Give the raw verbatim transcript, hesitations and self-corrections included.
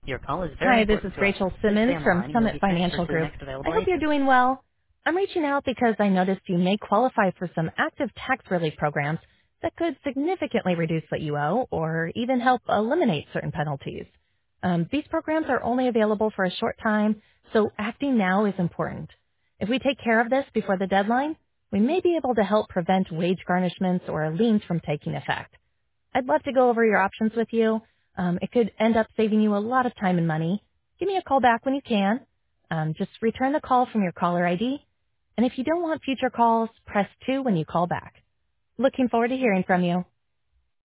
Your call is very Hi, this is important to us. Rachel Please stay Simmons on the from line and you'll Summit be transferred Financial to the Group. next I available hope you're agent. doing well. I'm reaching out because I noticed you may qualify for some active tax relief programs that could significantly reduce what you owe or even help eliminate certain penalties. Um, these programs are only available for a short time, so acting now is important. If we take care of this before the deadline, we may be able to help prevent wage garnishments or liens from taking effect. I'd love to go over your options with you. Um, it could end up saving you a lot of time and money. Give me a call back when you can. Um, just return the call from your caller I D. And if you don't want future calls, press two when you call back. Looking forward to hearing from you.